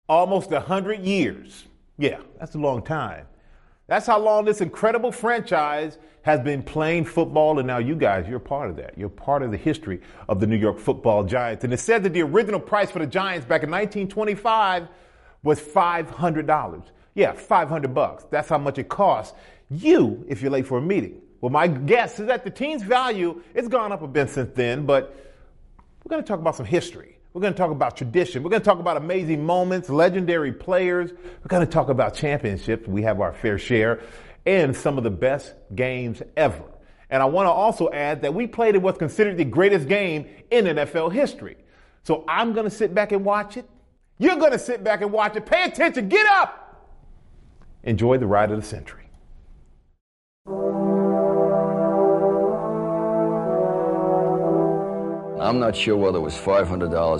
Almost 100 years. Yeah, that's a long time. That's how long this incredible franchise has been playing football, and now you guys, you're part of that. You're part of the history of the New York Football Giants. And it said that the original price for the Giants back in 1925 was $500. Yeah, $500. That's how much it costs you if you're late for a meeting. Well, my guess is that the team's value has gone up a bit since then, but we're going to talk about some history. We're going to talk about tradition. We're going to talk about amazing moments, legendary players. We're going to talk about championships. We have our fair share and some of the best games ever. And I want to also add that we played in what's considered the greatest game in NFL history. So I'm going to sit back and watch it. You're going to sit back and watch it. Pay attention. Get up. Enjoy the ride of the century. I'm not sure whether it was $500 or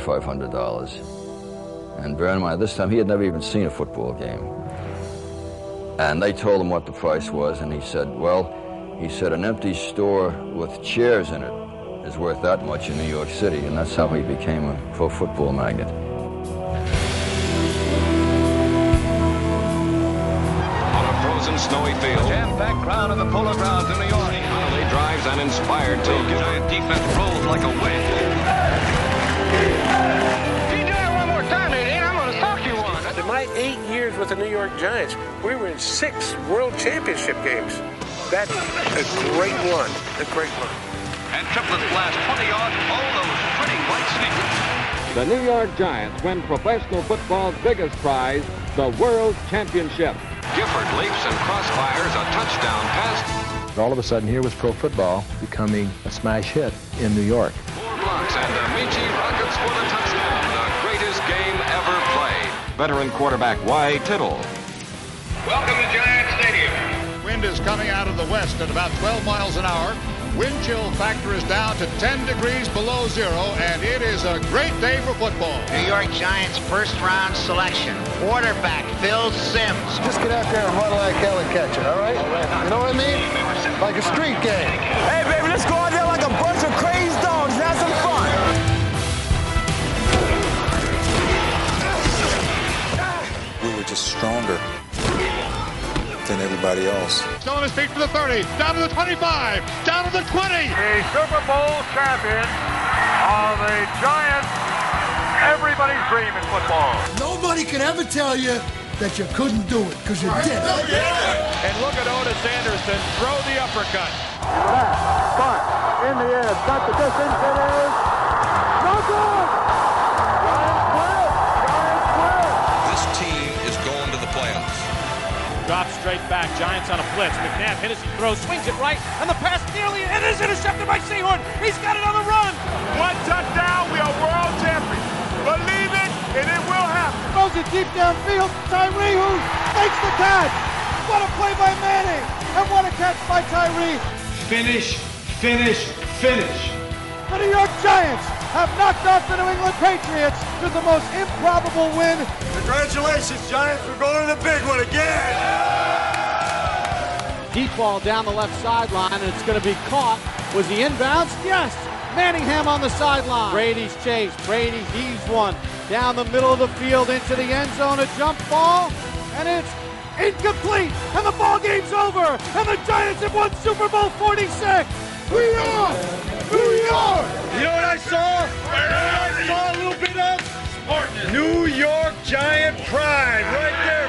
$2,500. And bear in mind, this time he had never even seen a football game. And they told him what the price was, and he said, well, an empty store with chairs in it is worth that much in New York City, and that's how he became a pro football magnate. On a frozen, snowy field, jam-packed crowd of the Polo Grounds in New York. Huntley drives an inspired take. Giant defense rolls like a wave. You do it one more time, Eddie, I'm going to talk you one. In my 8 years with the New York Giants, we were in 6 World Championship games. That's a great run, a great run. And triplets blast 20 yards, all those pretty white sneakers. The New York Giants win professional football's biggest prize, the World Championship. Gifford leaps and crossfires a touchdown pass. All of a sudden, here was pro football becoming a smash hit in New York. 4 blocks and Amici rockets for the touchdown. The greatest game ever played. Veteran quarterback Wyatt Tittle. Welcome to Giant Stadium. Wind is coming out of the west at about 12 miles an hour. Wind chill factor is down to 10 degrees below zero, and it is a great day for football. New York Giants first-round selection, quarterback Phil Simms. Just get out there and run like hell and catch it, all right? You know what I mean? Like a street game. Hey, baby, let's go out there like a bunch of crazy dogs and have some fun. We were just stronger than everybody else. Still on his feet for the 30, down to the 25, down to the 20. The Super Bowl champion of the Giants. Everybody's dream in football. Nobody can ever tell you that you couldn't do it, because you did. And look at Otis Anderson throw the uppercut. Spot in the air, got the distance, it is no good! Giants win! Giants win! This team is going to the playoffs. Drops straight back, Giants on a blitz. McNabb hit as he throws, swings it right, and the pass nearly, and is intercepted by Sehorn. He's got it on the run. One touchdown, we are world champions. Believe it, and it will happen. Throws it deep downfield. Tyree, who makes the catch. What a play by Manning, and what a catch by Tyree. Finish, finish, finish. The New York Giants have knocked off the New England Patriots with the most improbable win. Congratulations, Giants. We're going to the big one again. Deep ball down the left sideline, and it's going to be caught. Was he inbounds? Yes. Manningham on the sideline. Brady's chase. Brady heaves one down the middle of the field into the end zone. A jump ball, and it's incomplete. And the ball game's over. And the Giants have won Super Bowl 46. We are New York. You know what I saw? I saw a little bit of New York Giant pride right there.